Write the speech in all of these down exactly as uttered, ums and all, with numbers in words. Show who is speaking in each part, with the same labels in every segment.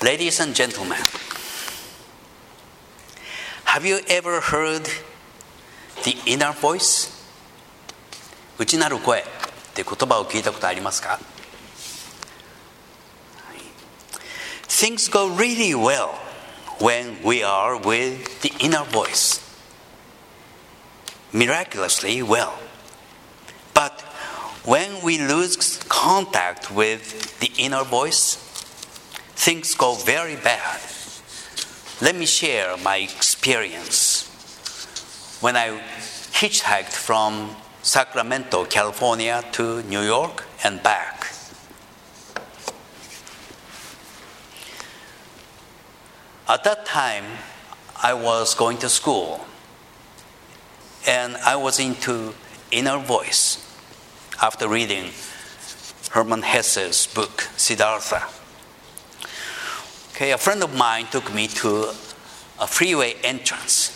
Speaker 1: Ladies and gentlemen, have you ever heard the inner voice? 内なる声って言葉を聞いたことありますか？ Things go really well when we are with the inner voice. Miraculously well. But when we lose contact with the inner voice, things go very bad. Let me share my experience. When I hitchhiked from Sacramento, California to New York and back. At that time, I was going to school and I was into inner voice after reading Hermann Hesse's book, Siddhartha. Okay, a friend of mine took me to a freeway entrance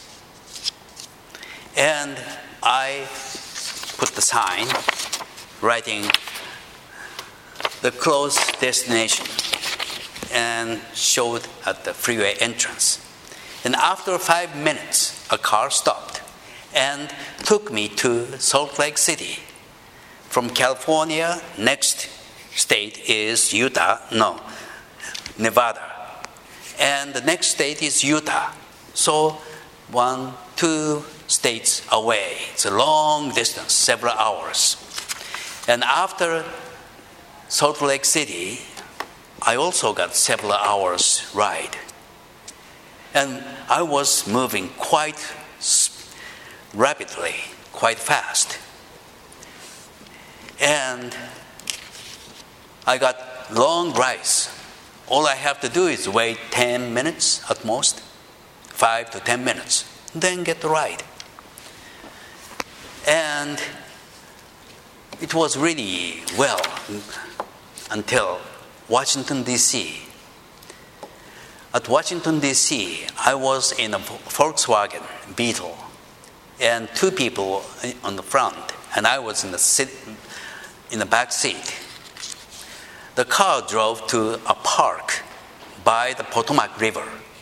Speaker 1: and I put the sign writing the close destination and showed at the freeway entrance. And after five minutes, a car stopped and took me to Salt Lake City. From California, next state is Utah, no, Nevada. And the next state is Utah. So one, two states away. It's a long distance, several hours. And after Salt Lake City, I also got several hours ride. And I was moving quite rapidly, quite fast. And I got long rides. All I have to do is wait ten minutes at most, five to ten minutes, then get the ride. And it was really well until Washington, D C At Washington, D C, I was in a Volkswagen Beetle, and two people on the front, and I was in the sit, in the back seat. The car drove to a park by the Potomac River.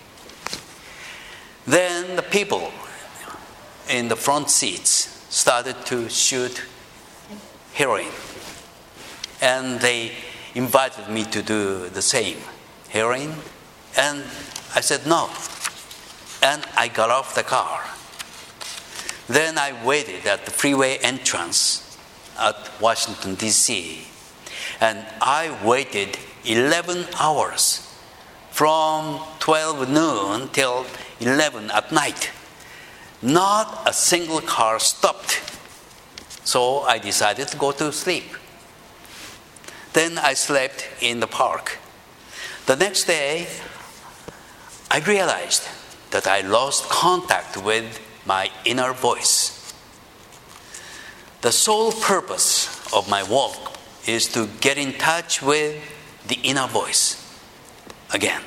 Speaker 1: Then the people in the front seats started to shoot heroin. And they invited me to do the same, heroin. And I said no. And I got off the car. Then I waited at the freeway entrance at Washington, D C And I waited eleven hours from twelve noon till eleven at night. Not a single car stopped. So I decided to go to sleep. Then I slept in the park. The next day, I realized that I lost contact with my inner voice. The sole purpose of my walk is to get in touch with the inner voice again.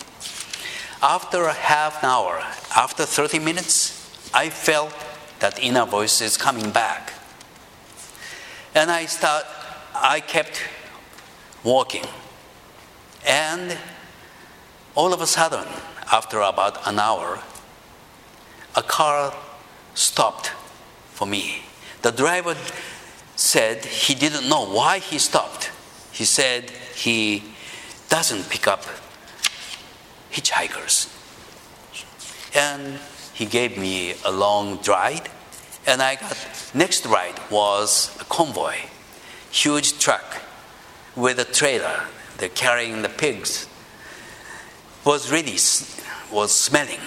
Speaker 1: After a half an hour, after thirty minutes, I felt that inner voice is coming back. And I start, I kept walking. And all of a sudden, after about an hour, a car stopped for me. The driver said he didn't know why he stopped. He said he doesn't pick up hitchhikers. And he gave me a long ride. And I got, next ride was a convoy, huge truck with a trailer. They're carrying the pigs. Was really, was smelling.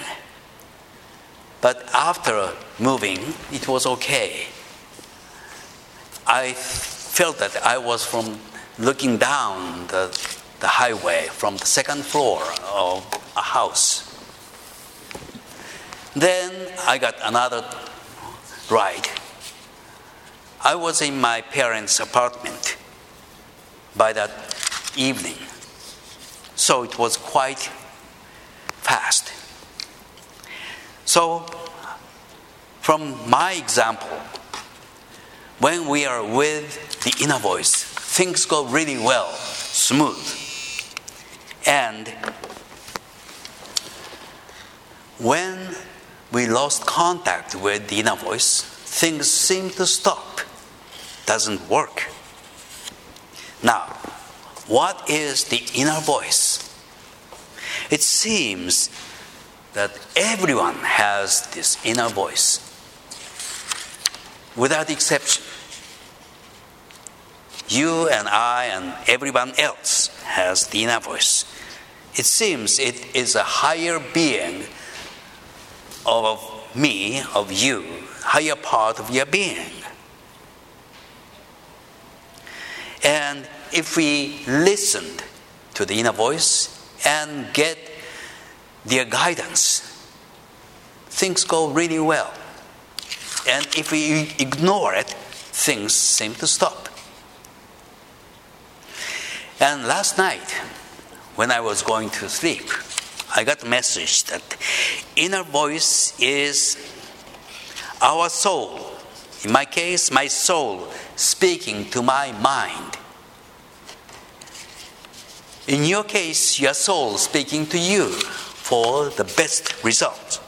Speaker 1: But after moving, it was okay. I felt that I was from looking down the, the highway from the second floor of a house. Then I got another ride. I was in my parents' apartment by that evening. So it was quite fast. So from my example, when we are with the inner voice, things go really well, smooth. And when we lost contact with the inner voice, things seem to stop. Doesn't work. Now, what is the inner voice? It seems that everyone has this inner voice, without exception. You and I and everyone else has the inner voice. It seems it is a higher being of me, of you, higher part of your being. And if we listened to the inner voice and get their guidance, things go really well. And if we ignore it, things seem to stop. And last night, when I was going to sleep, I got a message that inner voice is our soul. In my case, my soul speaking to my mind. In your case, your soul speaking to you for the best result.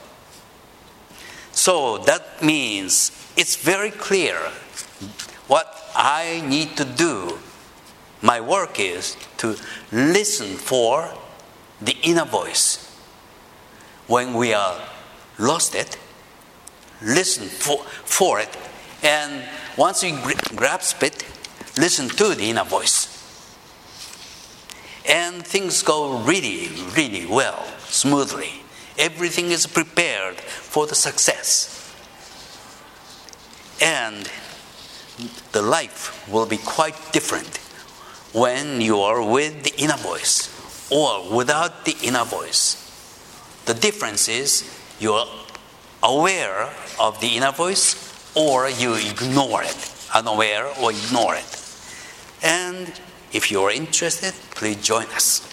Speaker 1: So that means it's very clear what I need to do. My work is to listen for the inner voice. When we are lost it, listen for, for it. And once we grasp it, listen to the inner voice. And things go really, really well, smoothly. Everything is prepared for the success. And the life will be quite different when you are with the inner voice or without the inner voice. The difference is you are aware of the inner voice or you ignore it, unaware or ignore it. And if you are interested, please join us.